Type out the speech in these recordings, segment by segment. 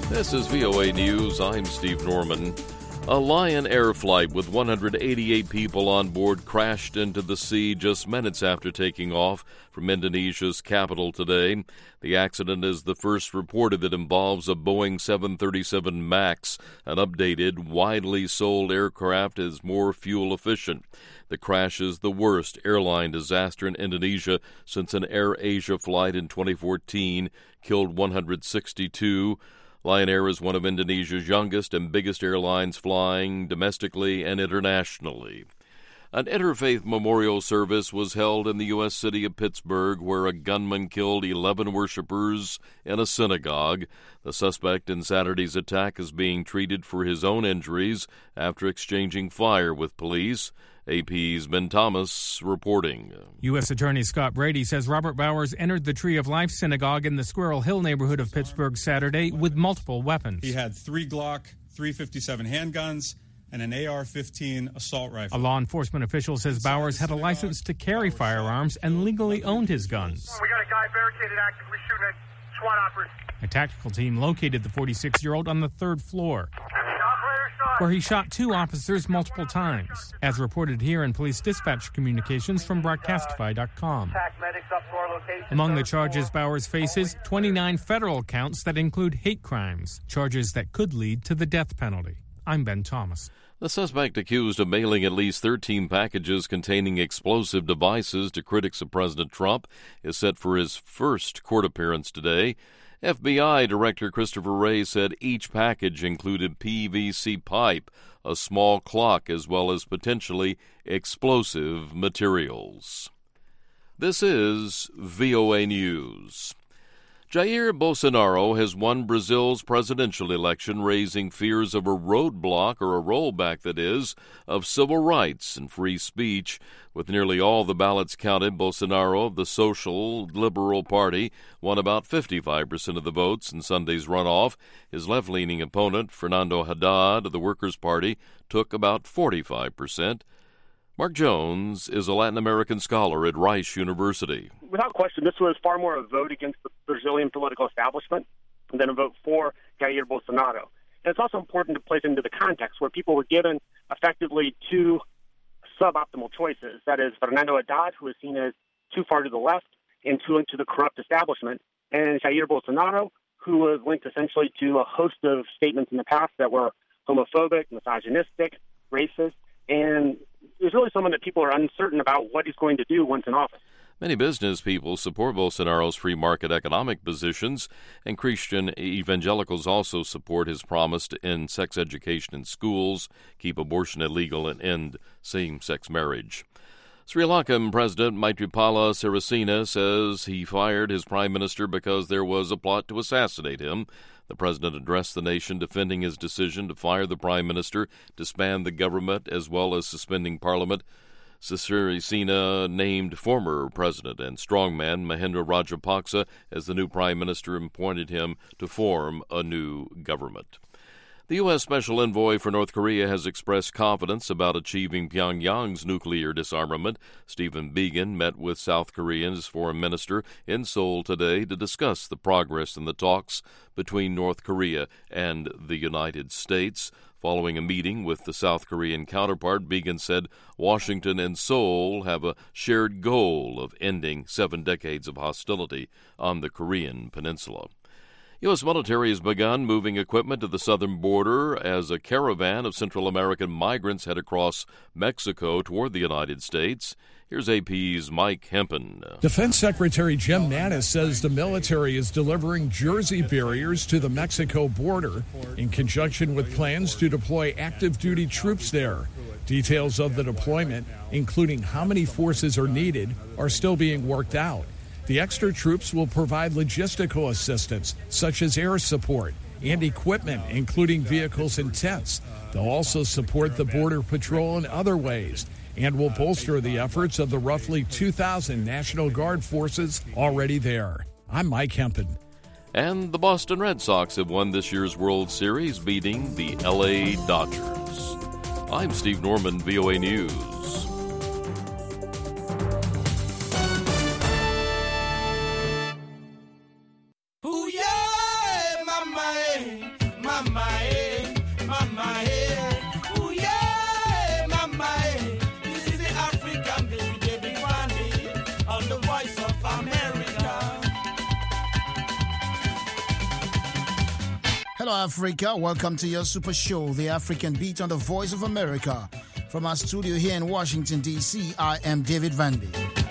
This is VOA News. I'm Steve Norman. A Lion Air flight with 188 people on board crashed into the sea just minutes after taking off from Indonesia's capital today. The accident is the first reported that involves a Boeing 737 MAX. An updated, widely sold aircraft is more fuel efficient. The crash is the worst airline disaster in Indonesia since an Air Asia flight in 2014 killed 162. Lion Air is one of Indonesia's youngest and biggest airlines flying domestically and internationally. An interfaith memorial service was held in the U.S. city of Pittsburgh, where a gunman killed 11 worshipers in a synagogue. The suspect in Saturday's attack is being treated for his own injuries after exchanging fire with police. AP's Ben Thomas reporting. U.S. Attorney Scott Brady says Robert Bowers entered the Tree of Life Synagogue in the Squirrel Hill neighborhood of Pittsburgh Saturday with multiple weapons. He had 3 Glock, 357 handguns, and an AR-15 assault rifle. A law enforcement official says Bowers had a license to carry firearms and legally owned his guns. We got a guy barricaded actively shooting at SWAT operators. A tactical team located the 46-year-old on the 3rd floor, where he shot 2 officers multiple times, as reported here in police dispatch communications from Broadcastify.com. Among the charges Bowers faces, 29 federal counts that include hate crimes, charges that could lead to the death penalty. I'm Ben Thomas. The suspect accused of mailing at least 13 packages containing explosive devices to critics of President Trump is set for his first court appearance today. FBI Director Christopher Wray said each package included PVC pipe, a small clock, as well as potentially explosive materials. This is VOA News. Jair Bolsonaro has won Brazil's presidential election, raising fears of a roadblock, or a rollback, that is, of civil rights and free speech. With nearly all the ballots counted, Bolsonaro of the Social Liberal Party won about 55% of the votes in Sunday's runoff. His left-leaning opponent, Fernando Haddad of the Workers' Party, took about 45%. Mark Jones is a Latin American scholar at Rice University. Without question, this was far more a vote against the Brazilian political establishment than a vote for Jair Bolsonaro. And it's also important to place into the context where people were given effectively 2 suboptimal choices. That is, Fernando Haddad, who is seen as too far to the left and too linked to the corrupt establishment, and Jair Bolsonaro, who was linked essentially to a host of statements in the past that were homophobic, misogynistic, racist, and is really someone that people are uncertain about what he's going to do once in office. Many business people support Bolsonaro's free market economic positions, and Christian evangelicals also support his promise to end sex education in schools, keep abortion illegal, and end same-sex marriage. Sri Lankan President Maithripala Sirisena says he fired his prime minister because there was a plot to assassinate him. The president addressed the nation defending his decision to fire the prime minister, disband the government, as well as suspending parliament. Sirisena named former president and strongman Mahinda Rajapaksa as the new prime minister and appointed him to form a new government. The U.S. Special Envoy for North Korea has expressed confidence about achieving Pyongyang's nuclear disarmament. Stephen Biegun met with South Korea's foreign minister in Seoul today to discuss the progress in the talks between North Korea and the United States. Following a meeting with the South Korean counterpart, Biegun said Washington and Seoul have a shared goal of ending 7 decades of hostility on the Korean peninsula. U.S. military has begun moving equipment to the southern border as a caravan of Central American migrants head across Mexico toward the United States. Here's AP's Mike Hempen. Defense Secretary Jim Mattis says the military is delivering Jersey barriers to the Mexico border in conjunction with plans to deploy active-duty troops there. Details of the deployment, including how many forces are needed, are still being worked out. The extra troops will provide logistical assistance, such as air support, and equipment, including vehicles and tents. They'll also support the Border Patrol in other ways and will bolster the efforts of the roughly 2,000 National Guard forces already there. I'm Mike Hempen. And the Boston Red Sox have won this year's World Series, beating the L.A. Dodgers. I'm Steve Norman, VOA News. Ooh, yeah, my man. mama, ooh yeah, mama, this is the African baby, David Vandy, on the Voice of America. Hello, Africa. Welcome to your super show, The African Beat on the Voice of America. From our studio here in Washington, D.C., I am David Vandy.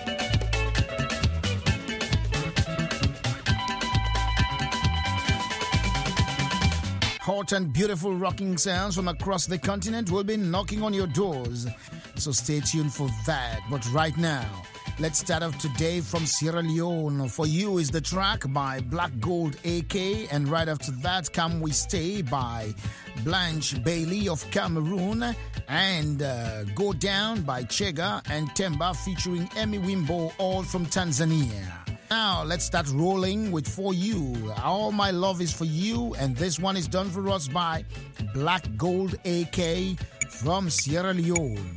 Hot and beautiful rocking sounds from across the continent will be knocking on your doors. So stay tuned for that. But right now, let's start off today from Sierra Leone. For You is the track by Black Gold AK. And right after that, Come We Stay by Blanche Bailey of Cameroon. And Go Down by Chega and Temba featuring Emmy Wimbo, all from Tanzania. Now, let's start rolling with For You. All My Love Is For You, and this one is done for us by Black Gold AK from Sierra Leone.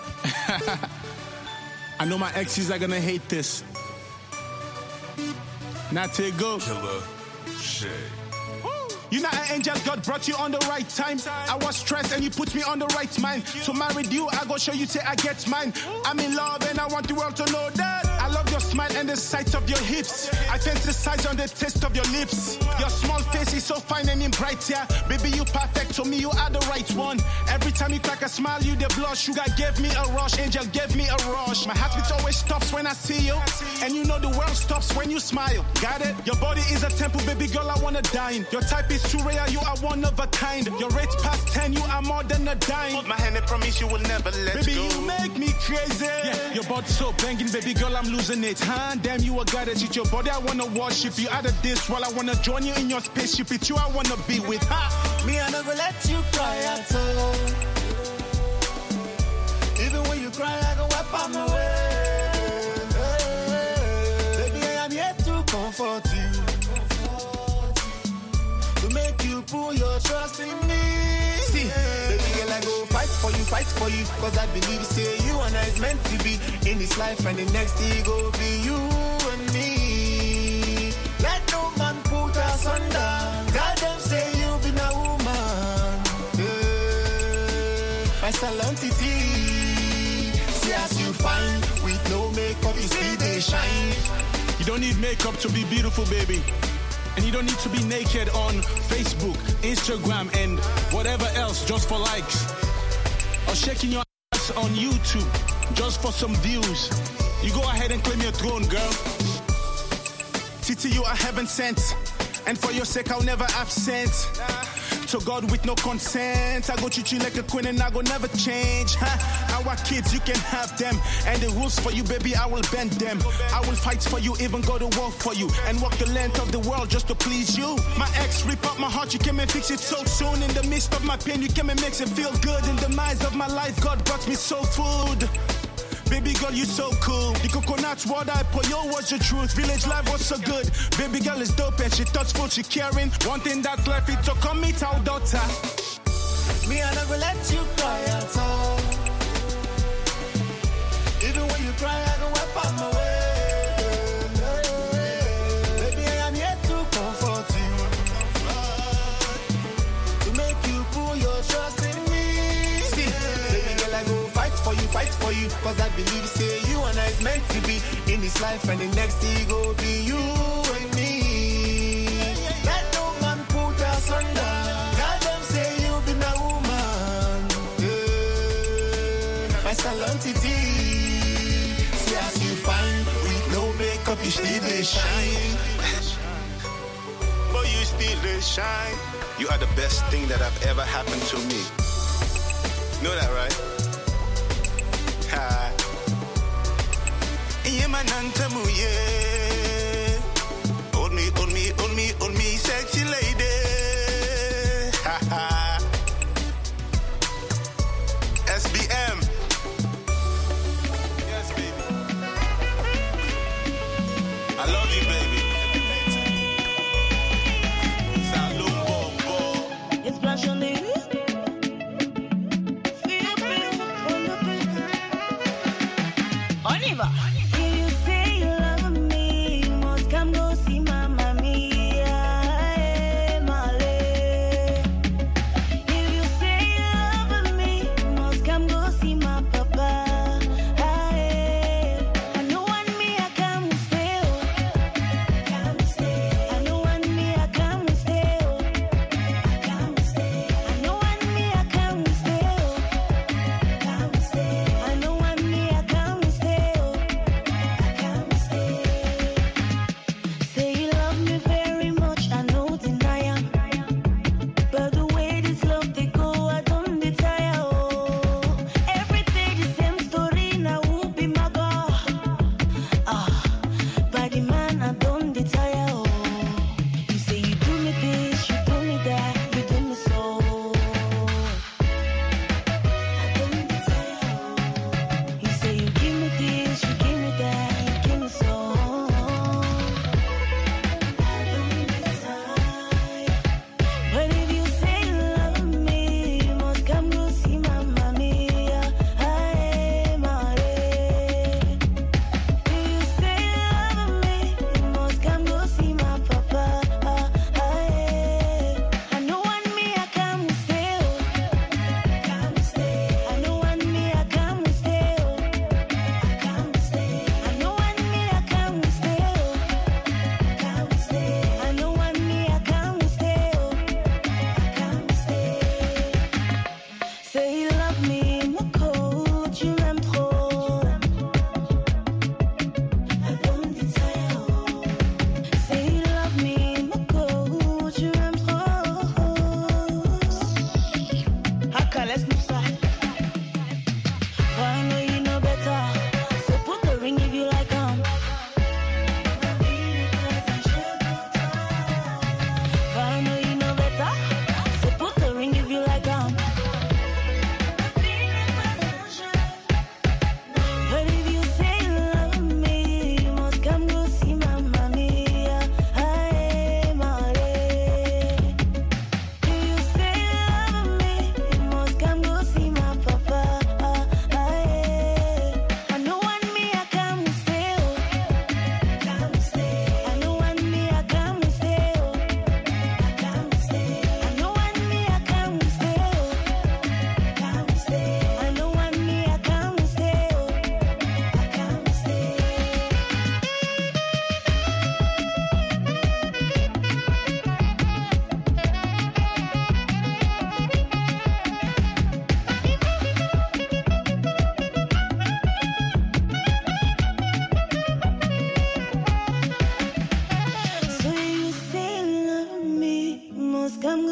I know my exes are gonna hate this. Not to go. Killer shit. You know, an angel, God brought you on the right time. I was stressed and you put me on the right mind. To marry you, I go show you till I get mine. I'm in love and I want the world to know that. I love your smile and the sight of your hips. I fantasize on the taste of your lips. Your small face is so fine and bright, yeah. Baby, you perfect, to me you are the right one. Every time you crack a smile, you the blush. Sugar gave me a rush, angel gave me a rush. My heartbeat always stops when I see you. And you know the world stops when you smile. Got it? Your body is a temple, baby girl, I wanna dine. Your type is too rare, you are one of a kind. Your rate past 10, you are more than a dime. Hold my hand and promise you will never let baby, go. Baby, you make me crazy. Yeah, your body so banging, baby girl, I'm losing it. Huh? Damn, you a goddess. It's your body, I wanna worship you. Out of this, while I wanna join you in your spaceship. It's you I wanna be with. Huh? Me, I never let you cry at all. Even when you cry, I go wipe out my way. Baby, I am here to comfort you. To make you put your trust in me. See, baby girl, I go fight for you. Cause I believe, say, you and I is meant to be in this life, and the next day go be you and me. Let no man put us under. God them say you been a woman. My salantity. See as you find, with no makeup, you see they shine. You don't need makeup to be beautiful, baby. And you don't need to be naked on Facebook, Instagram, and whatever else just for likes. Or shaking your ass on YouTube just for some views. You go ahead and claim your throne, girl. Titi, you are heaven sent. And for your sake, I'll never absent. To God with no consent. I go treat you like a queen and I go never change. Our kids, you can have them. And the rules for you, baby, I will bend them. I will fight for you, even go to war for you. And walk the length of the world just to please you. My ex rip up my heart, you came and fix it so soon. In the midst of my pain, you came and makes it feel good. In the minds of my life, God brought me soul food. Baby girl, you so cool. The coconut water I pour, yo, was the truth. Village life was so good. Baby girl is dope and she thoughtful, she caring. One thing that's left is to come meet our daughter. Me, I never let you cry at all. Even when you cry, I go wipe out my way. Baby, I am here to comfort you. To make you put your trust in me. See, baby girl, I go fight for you, cause I believe, say, you and I is meant to be in this life, and the next day go be you and me. Let no man put us under. God them say you been a woman. My salantity. See as you find, with no makeup you still they shine. But you still they shine. You are the best thing that have ever happened to me. Know that, right? Hold me, sexy lady. SBM. Yes, baby. I love you, baby. It's Russian ladies. Oliver. You say you love me, must come go see Mamma Mia, Male.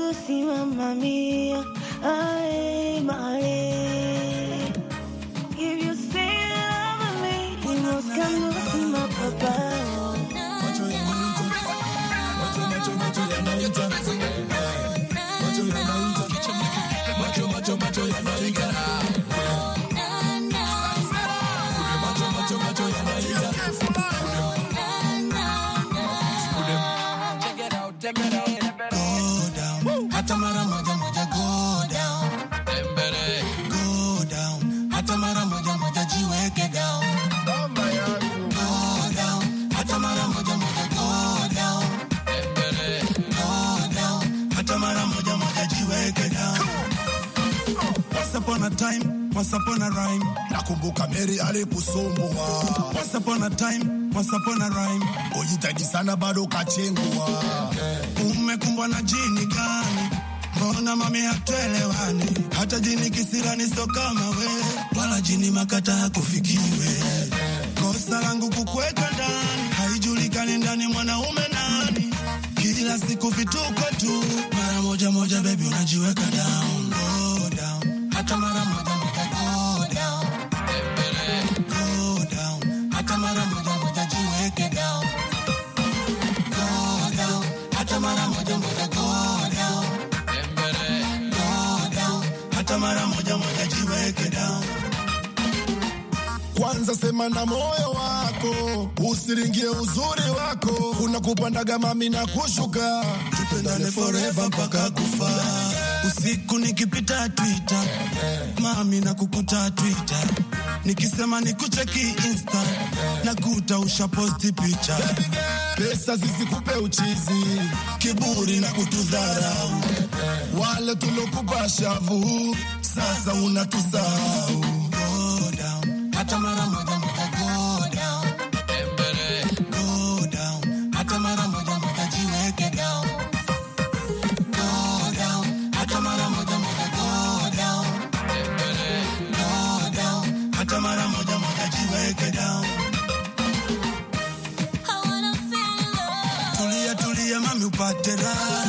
si mamma mia, ay, male. If you say you love me, you must come to see my papa. Once upon a rhyme, nakumbuka Mary aliposumbua. Once upon a time, once upon a rhyme, ujitahidi sana bado kachengua. Umekumbwa na jini gani? Mbona mami hatuelewani? Hata jini kisirani so kama we, wala jini makata hakufikiwe. Kosa langu kukuweka ndani, haijulikani ndani mwanaume nani. Kila siku vituko tu, mara moja moja baby unajiweka down, go down. Hata mara moja kwanza sema na moyo wako, usiringie uzuri wako. Kuna kupandaga mami na kushuka, tupendane forever mpaka kufa. Usiku nikipita Twitter, mami na kukuta Twitter. Nikisema nikucheki Insta, nakuta ushaposti picha. Pesa zisikupe uchizi, kiburi na kutudharau. Wale tulokupa shavu, sasa unatusahau. Go down, hata mara moja moja go down. Go down, hata mara moja moja jiweke down. Go down, hata mara moja moja go down. Go down, hata mara moja moja jiweke down. Tulia mami upate raha.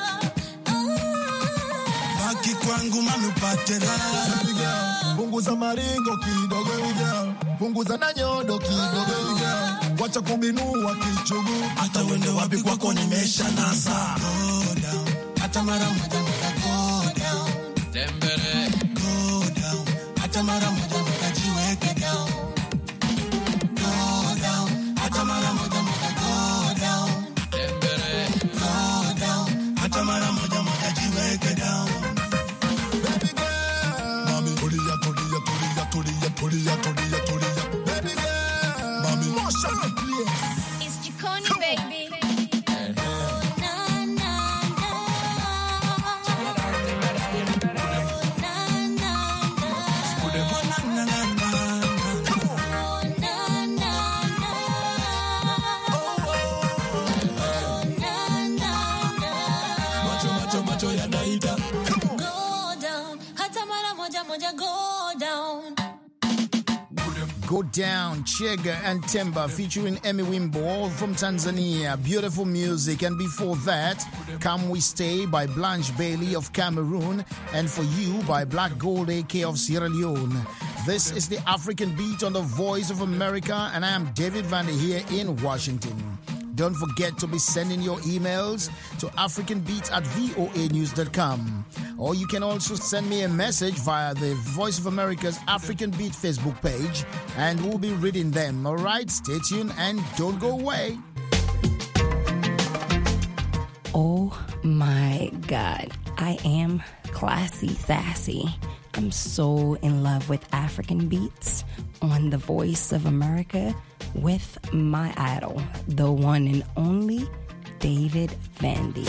Baki kwangu mami upate raha. Punguza maringo kidogo girl, punguza na nyodo kidogo girl. Wacha kubinua kichugu, hata wende wapi kwako nimesha nasa. Go down, hata mara moja moja go down. Tembele, go down, hata mara moja moja jiweke down. Go down, hata mara moja moja go down. Tembele, go down, hata mara moja moja jiweke down. Baby girl, mami tulia tulia tulia tulia tulia tulia tulia. Baby girl, mami motion please. It's Chiconi baby. Go Down, Chega and Temba featuring Emmy Wimbo from Tanzania. Beautiful music. And before that, Come We Stay by Blanche Bailey of Cameroon, and For You by Black Gold AK of Sierra Leone. This is the African Beat on the Voice of America, and I am David Vandy here in Washington. Don't forget to be sending your emails to africanbeat@voanews.com. Or you can also send me a message via the Voice of America's African Beat Facebook page, and we'll be reading them. All right, stay tuned and don't go away. Oh my God, I am classy, sassy. I'm so in love with African Beats on the Voice of America with my idol, the one and only David Vandy.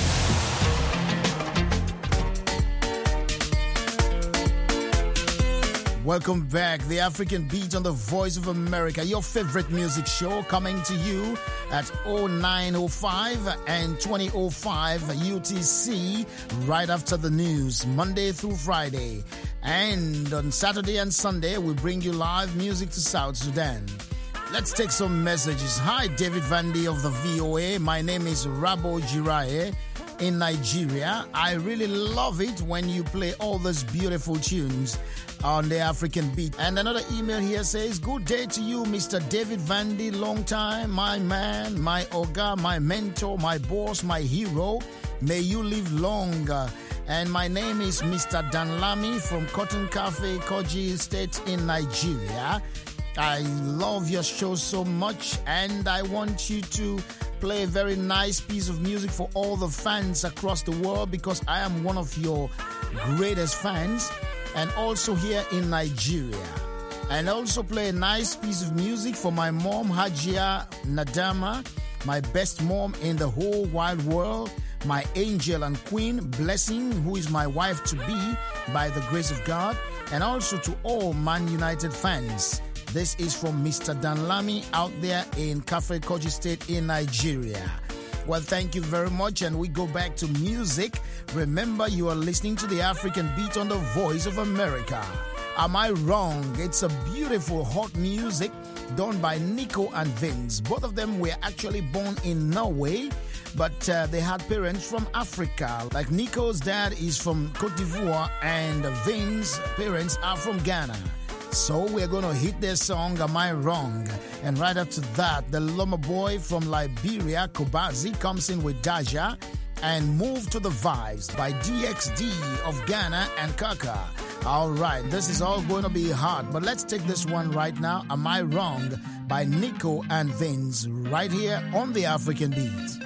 Welcome back. The African Beat on the Voice of America, your favorite music show, coming to you at 0905 and 2005 UTC right after the news, Monday through Friday. And on Saturday and Sunday, we bring you live music to South Sudan. Let's take some messages. Hi, David Vandy of the VOA. My name is Rabo Jiraye. in Nigeria. I really love it when you play all those beautiful tunes on the African beat. And another email here says, good day to you, Mr. David Vandy, long time, my man, my Oga, my mentor, my boss, my hero. May you live longer. And my name is Mr. Danlami from Cotton Cafe, Koji State in Nigeria. I love your show so much, and I want you to play a very nice piece of music for all the fans across the world, because I am one of your greatest fans, and also here in Nigeria. And also play a nice piece of music for my mom, Hajia Nadama, my best mom in the whole wide world, my angel and queen, Blessing, who is my wife-to-be by the grace of God, and also to all Man United fans. This is from Mr. Danlami out there in Cafe Koji State in Nigeria. Well, thank you very much, and we go back to music. Remember, you are listening to the African Beat on the Voice of America. Am I wrong? It's a beautiful, hot music done by Nico and Vince. Both of them were actually born in Norway, but they had parents from Africa. Like Nico's dad is from Cote d'Ivoire, and Vince's parents are from Ghana. So we're going to hit their song, Am I Wrong? And right after that, the Loma Boy from Liberia, Kobazi, comes in with Daja, and Move to the Vibes by DXD of Ghana and Kaka. All right, this is all going to be hard, but let's take this one right now, Am I Wrong? By Nico and Vince, right here on the African Beat.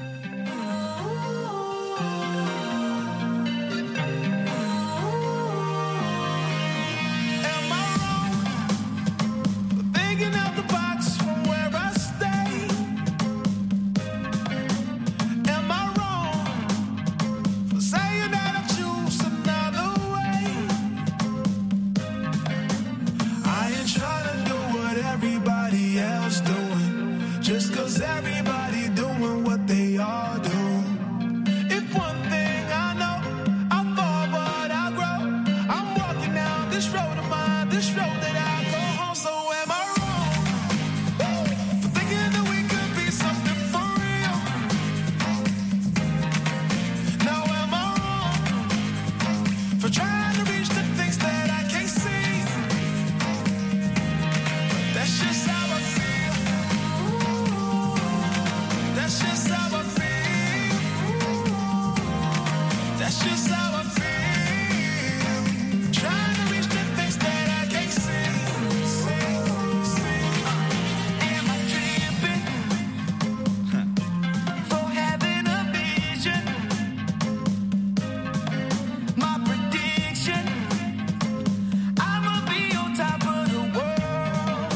Just 'cause everybody doing what they all do. If one thing I know, I fall but I grow. I'm walking down this road of mine, this road that I go home. So am I wrong for thinking that we could be something for real? Now am I wrong for trying to reach the things that I can't see? That's just how I feel. That's just how I feel. That's just how I feel. Trying to reach the things that I can't see. Am I tripping for having a vision? My prediction, I'ma be on top of the world.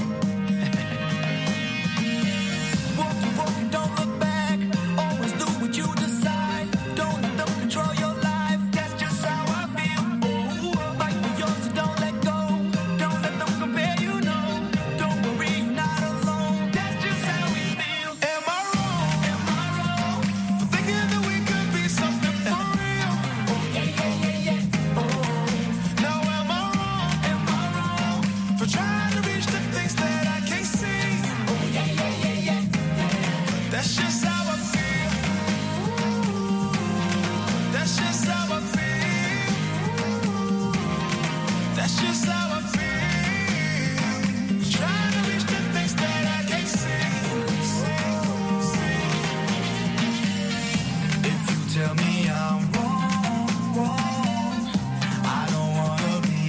Walk, don't look back. Always do what you decide. Don't let them control your life. That's just how I feel. Oh, fight for yours, so don't let go. Don't let them compare you, no. Don't worry, you're not alone. That's just how we feel. Am I wrong? Am I wrong for thinking that we could be something for real? Oh, yeah. Oh, now am I wrong? Am I wrong for trying to reach the things that I can't see? Oh, yeah. That's just how I feel. That's just how I feel. That's just how I feel. Trying to reach the things that I can't see. If you tell me I'm wrong, I don't wanna be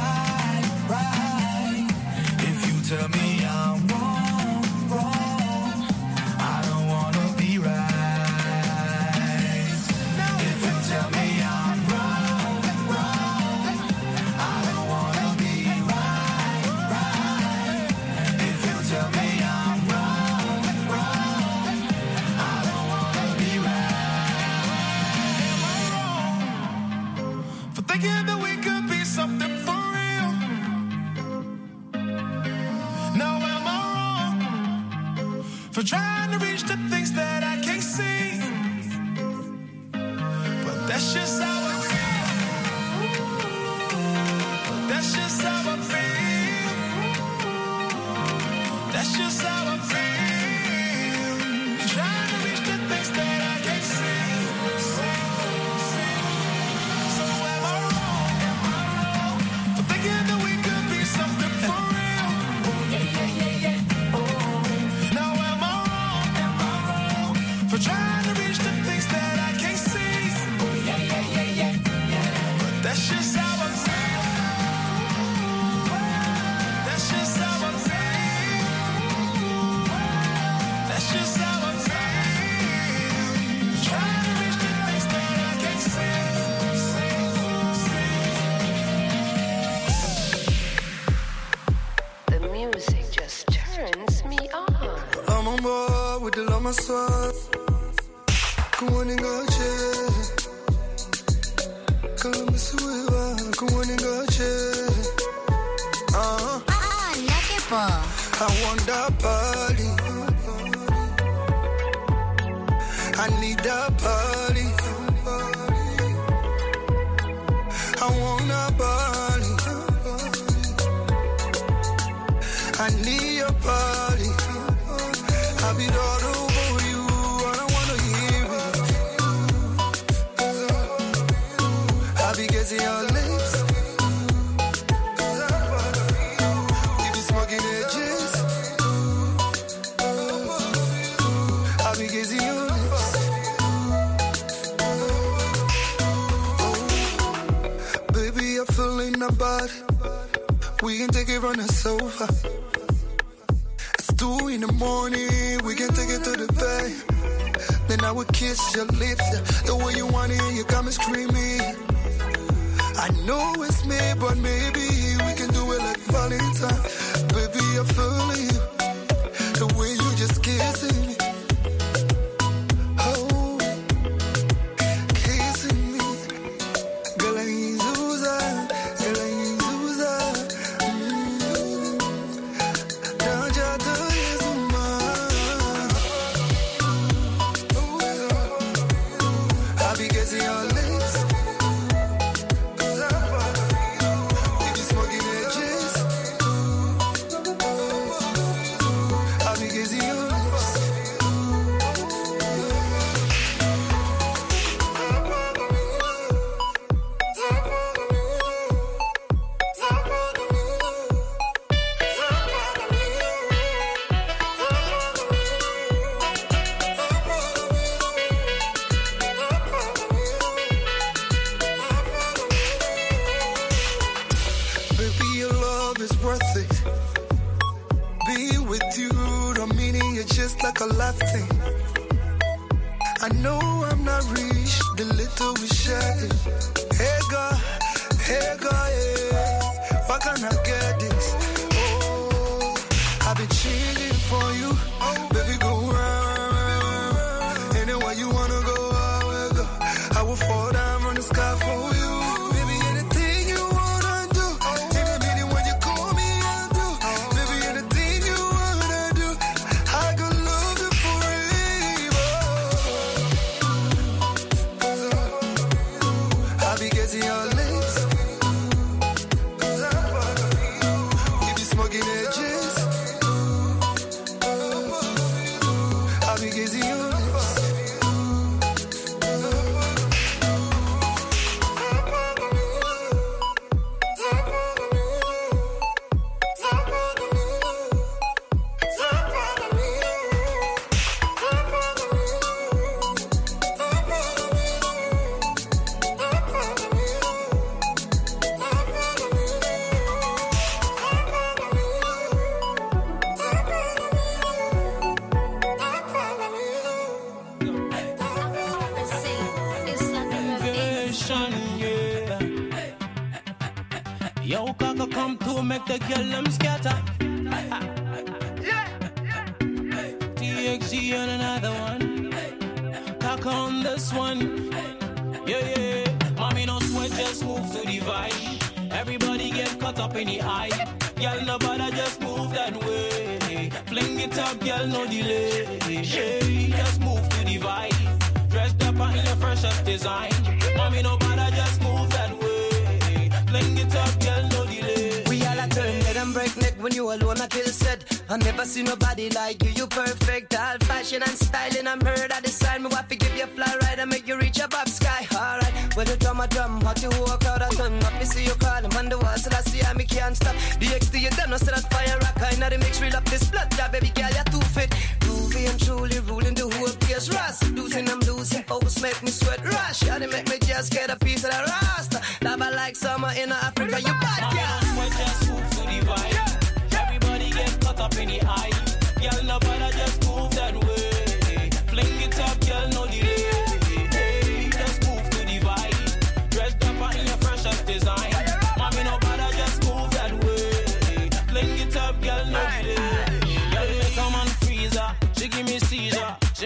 right. If you tell me I'm wrong, I don't wanna be right. If you tell me I'm wrong, I don't wanna be right. If you tell me I'm wrong, I don't wanna be right. Am I wrong for thinking that we could be something for real? Now am I wrong for trying to reach the things that I can't see? But that's just how I feel. That's just how I feel. That's just how I feel. Trying to reach the things that I can't see. bonsoir. Good morning, Columbus River. Good morning, I want that party. I need that party. I want that party. I need your party. I'll be all over you. I don't wanna hear it. I'll be getting your lips. We be smoking edges. I'll be getting your lips. Baby, I'm feeling the body. We can take it from the sofa. 2 in the morning, we can take it to the bed. Then I would kiss your lips, the way you want it, you got me screaming. I know it's me, but maybe we can do it like Valentine. Baby, I'm feeling you, the way you just kissing me. Oh, kissing me. Girl, I ain't Zuza, girl, I ain't Zuza. Like a lifetime. I know I'm not rich, the little we share. Hey God, yeah. Why can't I get this? Oh, I've been cheating for you. Baby, go round. Anywhere you wanna go, I will go. I will fall down from the sky for you. Baby, anything you wanna do. Any minute when you call me, I'll do. Baby, anything you wanna do. I go your lips. We be smoking edges. I'll be gazing your lips. Make the girl them scatter. TXG on another one. Cock on this one. Yeah. Mommy, no sweat, just move to the vibe. Everybody get caught up in the eye. Girl, nobody just move that way. Fling it up, girl, no delay. Hey, just move to the vibe. Dressed up in your freshest design. Mommy, nobody just move that way. Fling it up, girl, no delay. Turn head and break neck when you alone I kill set. I never see nobody like you, you perfect. All fashion and styling, I'm heard I design me what to give you a fly ride and make you reach above sky. Alright, when you drum a drum, how to walk out a ton. Up me see you call him on the wall, so I see how me can't stop. DXT you done, no say that fire rock. I know the mix real up this blood, yeah, baby girl, you're too fit. Groovy and truly ruling the whole place. Rust, losing, I'm losing, O's make me sweat rush. Yeah, they make me just get a piece of the rasta. Lava like summer in Africa, you bad, yeah. Everybody get caught up in the eye. Girl, nobody just move that way. Fling it up, girl, no delay. Hey, just move to the vibe. Dressed up in your freshest design. Mommy, nobody just move that way. Fling it up, girl, no delay. Girl, make a man freezer. She give me seizure. She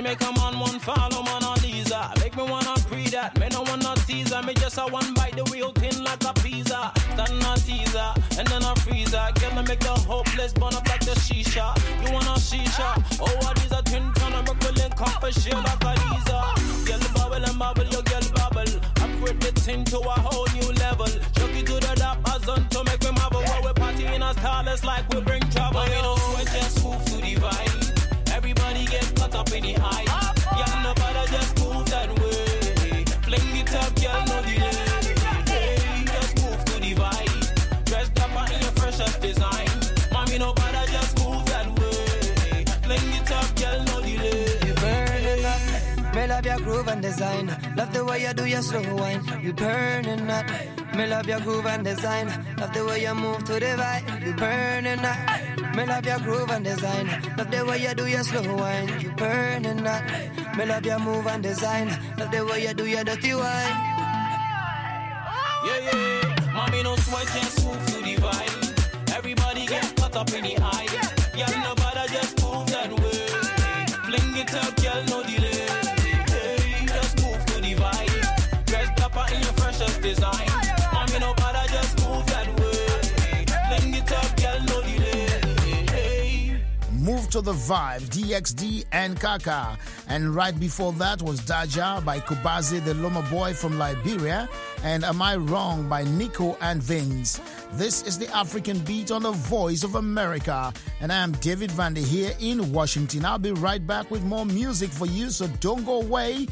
make a man one follow Mona Lisa. Make me wanna breathe that, me no wanna teaser. Me just a one bite the real thin like a pizza. Stand a teaser, and then a freezer. Girl, me make the hopeless burn up like the shisha. You wanna shisha? Oh, what is a twin ton of brooklyn cup of shit like a Lisa. Girl, bubble and bubble, your girl bubble. Upgrade the thing to a whole new level. Chuck it to the top, as on to make me marvel. While we party in a starless like we bring trouble. You know, sweat just move to the vibe. Everybody get caught up in the hype. Y'all nobody just move that way. Fling it up, y'all no delay. Hey, just move to the vibe. Dressed up in your freshest design. Mommy, nobody just move that way. Fling it up, y'all no delay. You burning up. Me love your groove and design. Love the way you do your slow wine. You burning up. Me love your groove and design. Love the way you move to the vibe. You burning up. Me love your groove and design. Love the way you do your slow wine. You burning up. Me love your move and design. Love the way you do your dirty wine. Yeah, yeah. Mommy, no sweat, just move to the vibe. Everybody get caught up in the hype. Y'all nobody just move that way. Fling it up, y'all no delay. Hey, just move to the vibe. Dressed up in your freshest design. Mommy, nobody just move that way. Fling it up, y'all no delay. Move to the Vibe, DXD and Kaka. And right before that was Daja by Kubazi, the Loma Boy from Liberia. And Am I Wrong by Nico and Vince. This is the African Beat on the Voice of America. And I am David Vande here in Washington. I'll be right back with more music for you, so don't go away.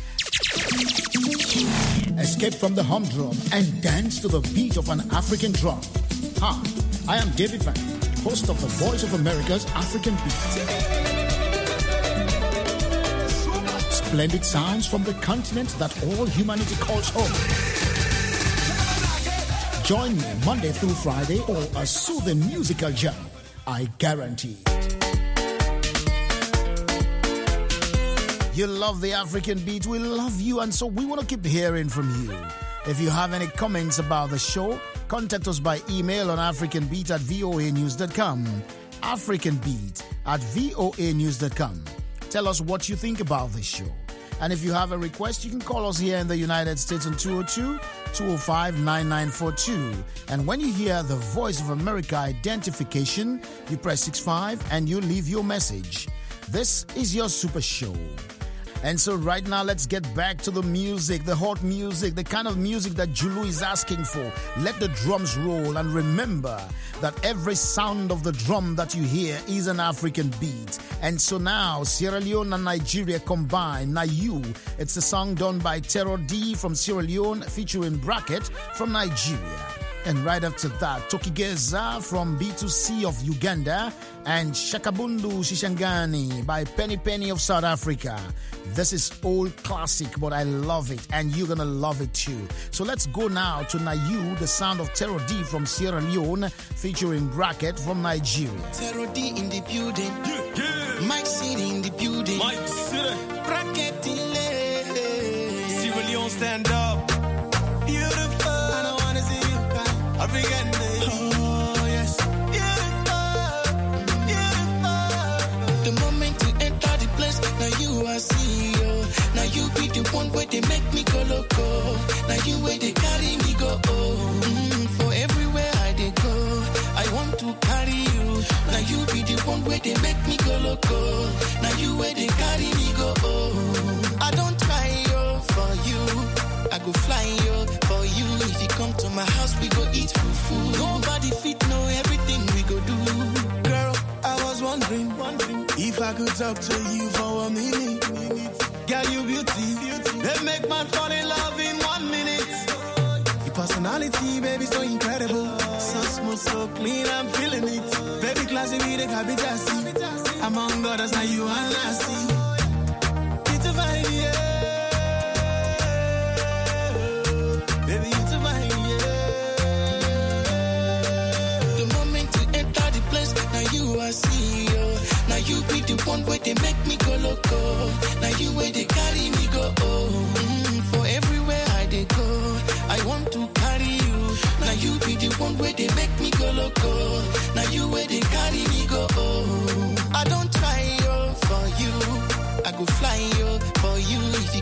Escape from the humdrum and dance to the beat of an African drum. Hi, I am David Vande, host of the Voice of America's African Beat. Splendid sounds from the continent that all humanity calls home. Join me Monday through Friday for a soothing musical jam. I guarantee. You love the African Beat, we love you, and so we want to keep hearing from you. If you have any comments about the show, contact us by email on africanbeat@voanews.com. africanbeat@voanews.com. Tell us what you think about the show. And if you have a request, you can call us here in the United States on 202-205-9942. And when you hear the Voice of America identification, you press 65 and you leave your message. This is your super show. And so right now, let's get back to the music, the hot music, the kind of music that Julu is asking for. Let the drums roll, and remember that every sound of the drum that you hear is an African beat. And so now, Sierra Leone and Nigeria combine. Now it's a song done by Terror D from Sierra Leone featuring Bracket from Nigeria. And right after that, Tokigeza from B2C of Uganda and Shakabundu Shishangani by Penny Penny of South Africa. This is old classic, but I love it, and you're gonna love it too. So let's go now to Nayu, the sound of Terror D from Sierra Leone featuring Bracket from Nigeria. Terror D in the building, Mike City in the building, Mike City, Bracket in there. Sierra Leone stand up, beautiful. I don't wanna see you cry. African lady. Oh, yes. Beautiful, beautiful. The moment you enter the place, now you are CEO. Now you be the one where they make me go loco. Now you where they carry me go. For everywhere I they go, I want to carry you. Now you be the one where they make me go loco. Now you where they carry me go. I don't try for you. I go fly yo for you. If you come to my house, we go eat food. Nobody fit know everything we go do. Girl, I was wondering if I could talk to you for a minute. Girl, you beauty. They make man fall in love in 1 minute. Your personality, baby, so incredible. So smooth, so clean, I'm feeling it. Baby, classy, we the Kabijasi. Among others, now you are lassie. It's a vibe, yeah. Baby, it's a vibe, yeah. The moment you enter the place, now you are CEO. Now you be the one where they make me go loco. Now you where they carry me go. For everywhere I they go, I want to carry you. Now you be the one where they make me go loco. Now you where they carry me go. I don't try for you. I go fly you.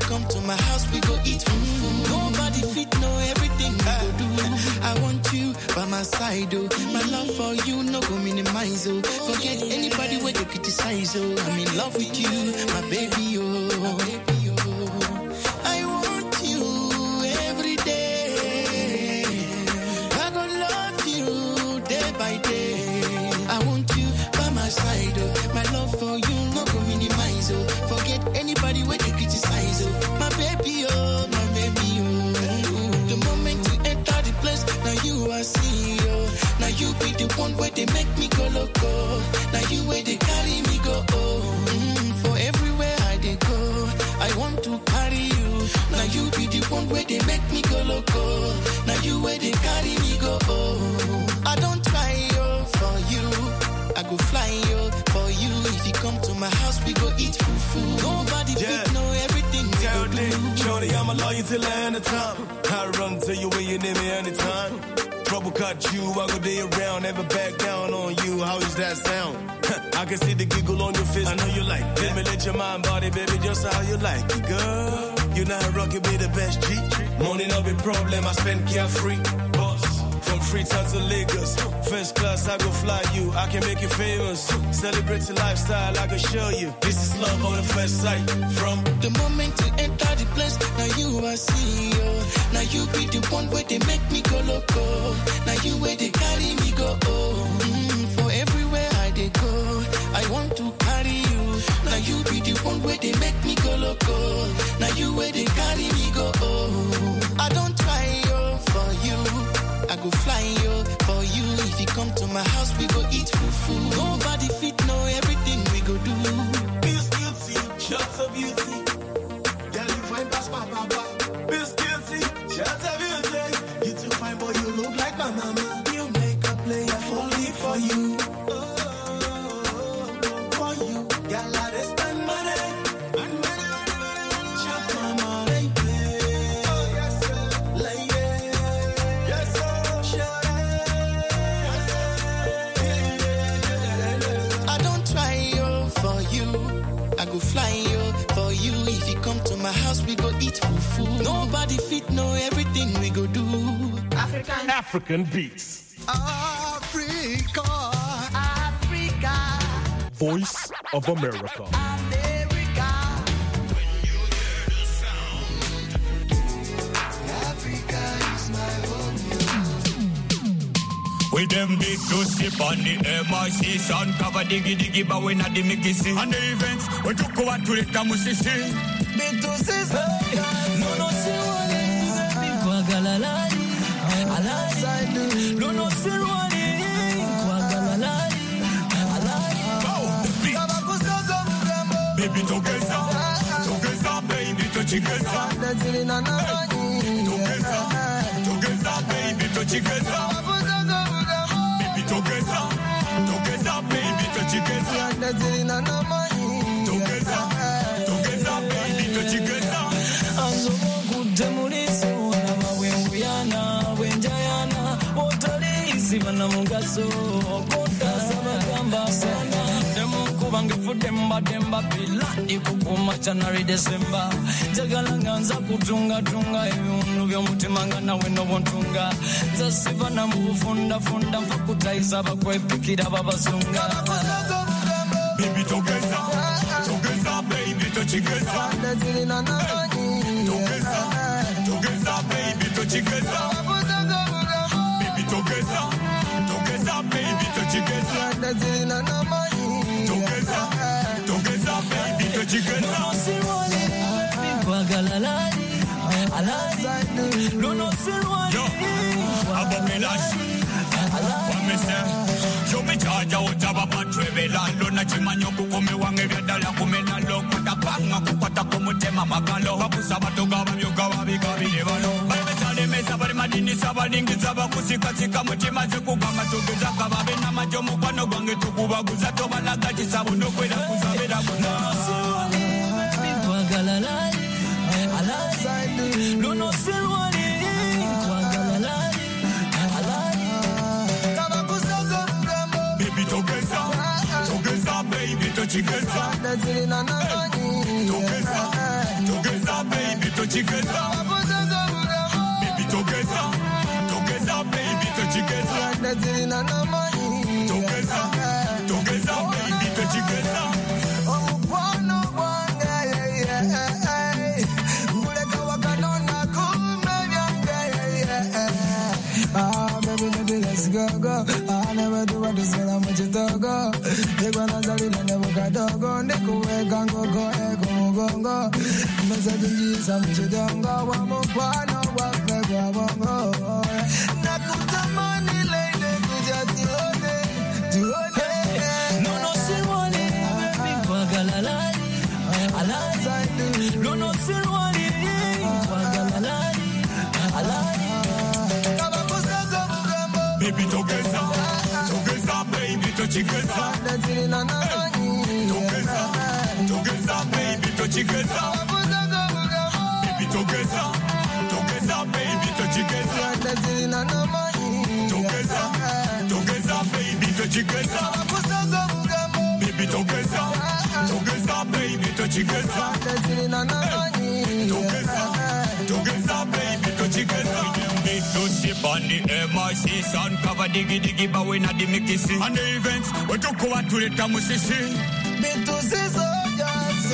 come to my house, we go eat food. Nobody fit know everything we go do. I want you by my side, oh. My love for you, no go minimize, oh. Forget anybody where they criticize, oh. I'm in love with you, my baby, oh. I want you every day. I gonna love you day by day. I want you by my side, oh. My love for you, no go minimize, oh. Forget anybody where they criticize, oh. My baby, oh, my baby, oh. The moment you enter the place, now you are see, oh. Now you be the one where they make me go loco. Now you where they carry me go, oh. For everywhere I they go, I want to carry you. Now you be the one where they make me go loco. Now you where they carry me go, oh. I don't try, oh, for you. I go fly, yo, for you. If you come to my house, we go eat food. Nobody fit know everything we go do. Shorty, I'm a lawyer till the end of time. I run to you when you need me anytime. Trouble cut you, I go day around, never back down on you. How does that sound? I can see the giggle on your face. I know you like that. Let me let your mind body, baby, just how you like it, girl. You know how rockin' be the best G. Money no be problem, I spend carefree. Boss. From Freetown to Lagos, first class I go fly you, I can make you famous. Celebrate your lifestyle, I can show you. This is love on the first sight. From the moment you enter the place, now you are see, oh. Now you be the one where they make me go loco. Now you where they carry me go, oh. For everywhere I they go, I want to carry you. Now you be the one where they make me go loco. Now you where they carry me go, oh. I don't try, oh, for you. I go fly, yo, for you. If you come to my house, we go eat food. Nobody fit know everything we go do. Miss Guilty, shots of beauty. Girl, you fine past my papa. Miss Guilty, shots of beauty. You too fine, boy, you look like my mama. You make a player fall deep for you. For you, girl, I just spend money. Chop my money. Oh, yes, sir. Lady. Yes, sir. I don't try, yo, for you. I go fly, yo, for you. If you come to my house, we go eat food. Nobody fit know everything we go do. African beats. Africa. Voice of America. With them big to sip on the MIC sun cover diggy diggy but we not the Mickey C. And the events we took over to the Tamusisi. Big to sip no no see one kwa galalari alari no no see one kwa galalari alari baby togeza baby to chigeza togeza baby to chigeza Togeza, baby, tochigeza. Togeza, baby, tochigeza. Anzomo kutemuliso na wenguyana, wenjayana, otalizi bana mugaso, kota sabagamba sana. Demo kubange fudemba bila ikukuma January December. Jagala nganza kutunga ebintu by'omutima nga nawe nobontunga. Zasiba na mufunda fakutaiza bakwepikira babasunga. Baby togeza, baby tochigeza. Togeza, baby tochigeza. Baby togeza, baby tochigeza. Togeza, baby tochigeza. No, yo, abomelash. What me say? Show me charge out of a battery. Lalo na chimanyo kukome wange vyadala kumena lo. Kutapanga kupata kumutema magalo. Babusa batoga babyoga wabikabi nevalo. Bale sale mesa bale madini sabalingi zaba kusika mutima zekugama tugeza kababe na majomo kwano gwange tukubaguza tobalaga chisabu nokwera kuzabera kuna. No, baby togeza, baby tochigeza. Togeza, baby together. Baby together, together, baby together. Together, baby together. Let's go. I never do what is I'm with you to go. They gonna tell you never got to go. They go go. Message Jesus, I'm with you don't go. I'm a part of what they go. Nakuta money lady, just do it. No, see one, baby, Bagalali. No, see one, Bagalali. Baby together, baby together. Together, baby together. Baby together, baby together. Together, baby together. Baby together, baby together. Together, baby together. To ship on the MIC, sound cover diggy, but we not the Mickey. And the events, we took over to the Tamusisi. Me to see soldiers.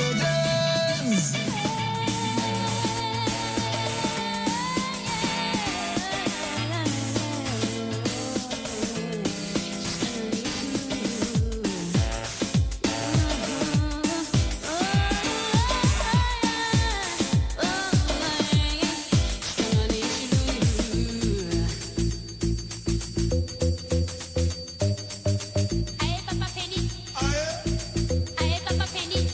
Penny.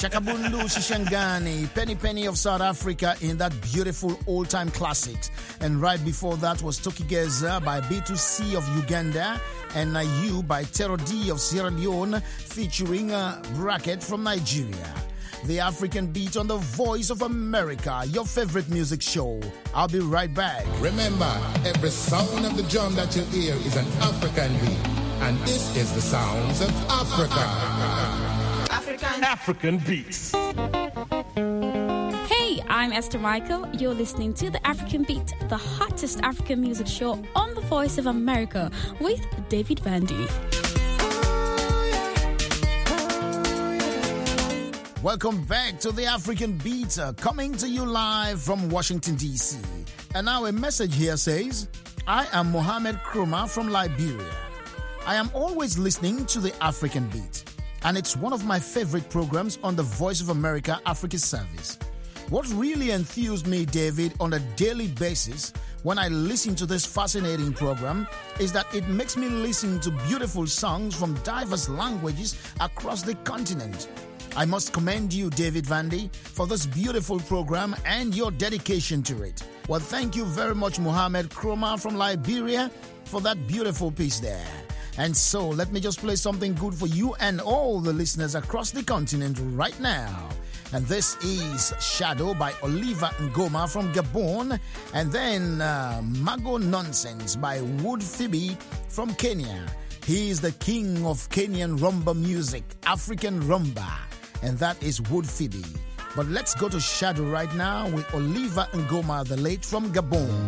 Shakabundu Shishangani, Penny Penny of South Africa in that beautiful old-time classics. And right before that was Tokigeza by B2C of Uganda and You by Tero D of Sierra Leone featuring Bracket from Nigeria. The African Beat on the Voice of America, your favorite music show. I'll be right back. Remember, every sound of the drum that you hear is an African beat. And this is the sounds of Africa. African Beats. Hey, I'm Esther Michael. You're listening to The African Beat, the hottest African music show on the Voice of America with David Vandy. Welcome back to The African Beat, coming to you live from Washington, D.C. And now a message here says, I am Mohammed Krumah from Liberia. I am always listening to The African Beat, and it's one of my favorite programs on the Voice of America Africa Service. What really enthused me, David, on a daily basis when I listen to this fascinating program is that it makes me listen to beautiful songs from diverse languages across the continent. I must commend you, David Vandy, for this beautiful program and your dedication to it. Well, thank you very much, Mohammed Krumah from Liberia, for that beautiful piece there. And so, let me just play something good for you and all the listeners across the continent right now. And this is Shadow by Oliver Ngoma from Gabon. And then Mago Nonsense by Wood Phoebe from Kenya. He is the king of Kenyan rumba music, African rumba. And that is Wood Phoebe. But let's go to Shadow right now with Oliver Ngoma, the late from Gabon.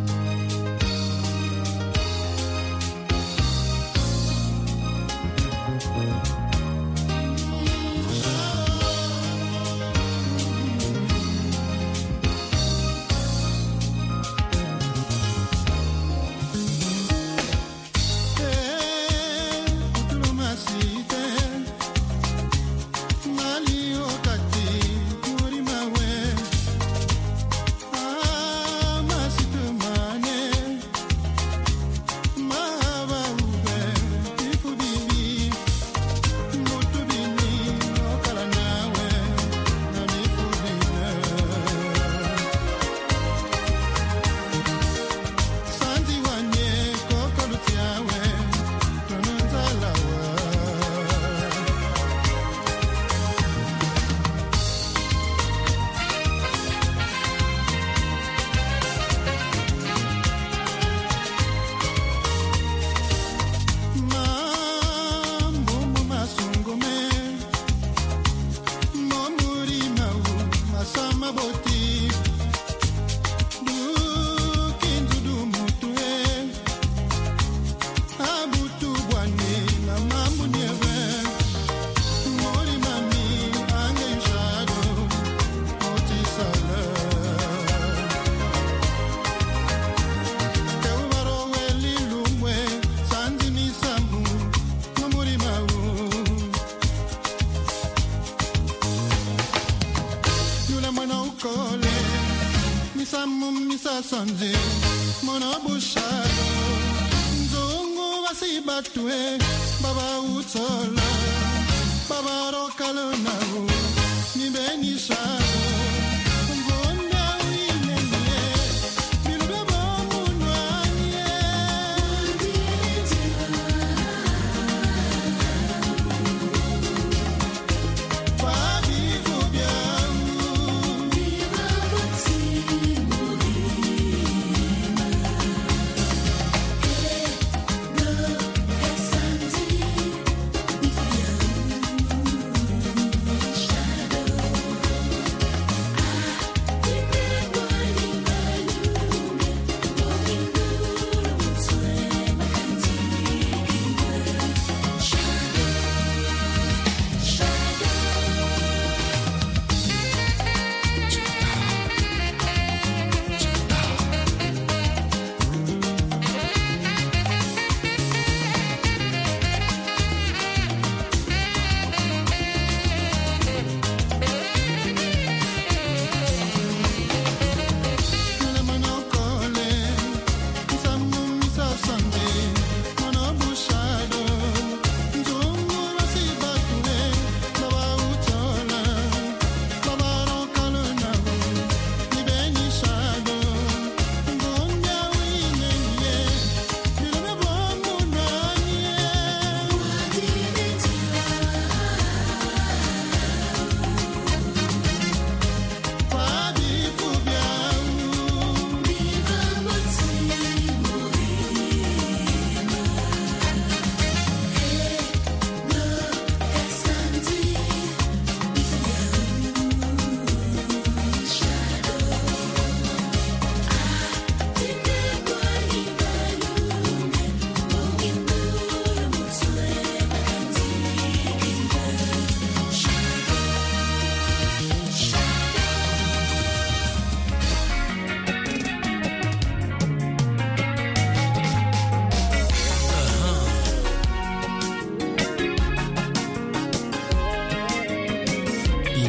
Sanze mona bushado nzungu basibatwe baba utsola baba rokalo nawo nibeni shado ngonda winene bilube bomunwanye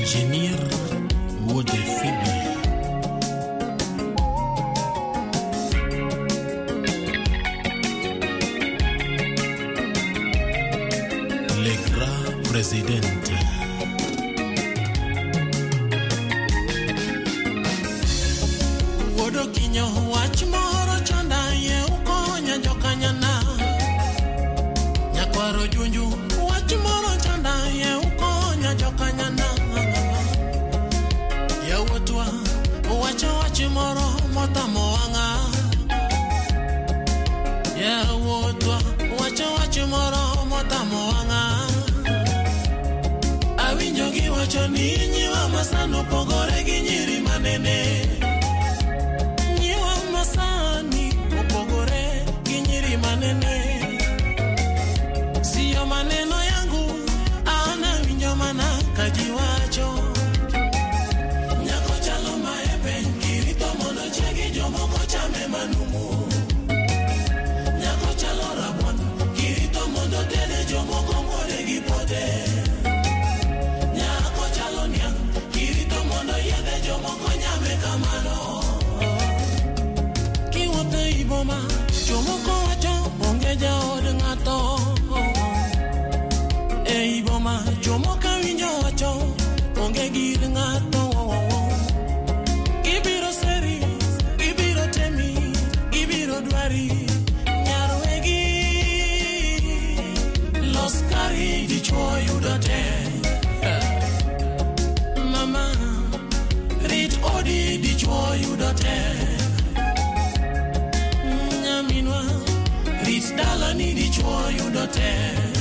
engineer Woody Phoebe. Le grand presidente. Wodo kinyo wach moro chanda ye ukonya jokanyana. Nyakwaro junju wach moro chanda ye ukonya jokanyana. Ya wotwa wach moro motamo wanga. Ya wotwa wach moro motamo wanga. Awinjo gi wacho ni nyiwa masano pogore gi nyiri manene. Nyiwa masani pogore gi nyiri manene. Siyo maneno yangu ana winjo mana kaji wacho. Nyako chalo maebe kirito mondo chegi jomoko chame manumu. Nyako chalo rabon kirito mondo tede jomoko mwode gi pode. Nyako chalo niang kirito mondo yedhe jomoko nyame kamano. Kiwote iboma jomoko wacho onge jaod ng'ato. E iboma jomoko winjo wacho onge gir ng'ato. Gibiro seri, gibiro temi, gibiro dwari nyarwegi. Los kari dichwo yudo te. Mama rit odi dichwo yudo te. Nyaminwa rit dalani dichwo yudo te.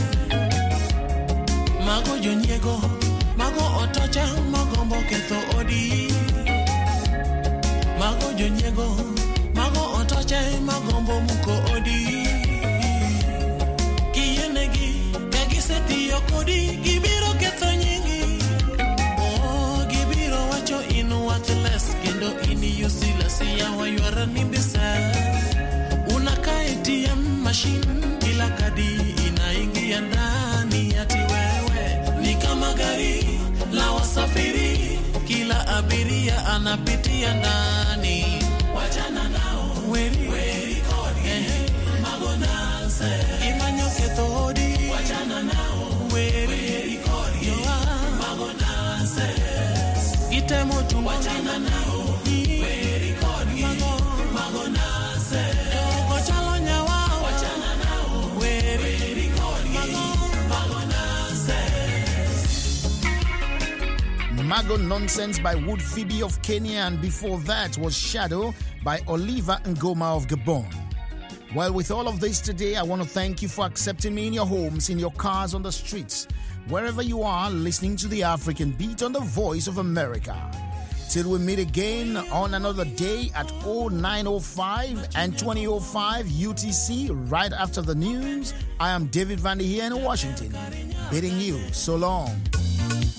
Mago jonyego, mago otocha magombo ketho odi. Mago jonyego, mago otocha magombo muko odi. Kiyenegi, kagisetiyo kodi, gibiro ketho nyingi. Oh, gibiro wacho in worthless, kendo in useless, yawa you are an imbecile. Unakaa ATM machine, kila kadi inaingia ndani ati wewe ni kama gari la wasafiri, kila abiria anapitia ndani. Wachana nao, weri kodi, mago nase, imanyo ketho odi. Wachana nao, weri kodi, mago nase, itemo chungo. Wachana nao, weri kodi, mago nase, yoko chalo nyawa. Wachana nao, weri kodi, mago nase. Mago Nonsense by Wood Phoebe of Kenya, and before that was Shadow by Oliver Ngoma of Gabon. Well, with all of this today, I want to thank you for accepting me in your homes, in your cars, on the streets, wherever you are, listening to the African Beat on the Voice of America. Till we meet again on another day at 0905 and 2005 UTC, right after the news, I am David Vandy here in Washington, bidding you so long.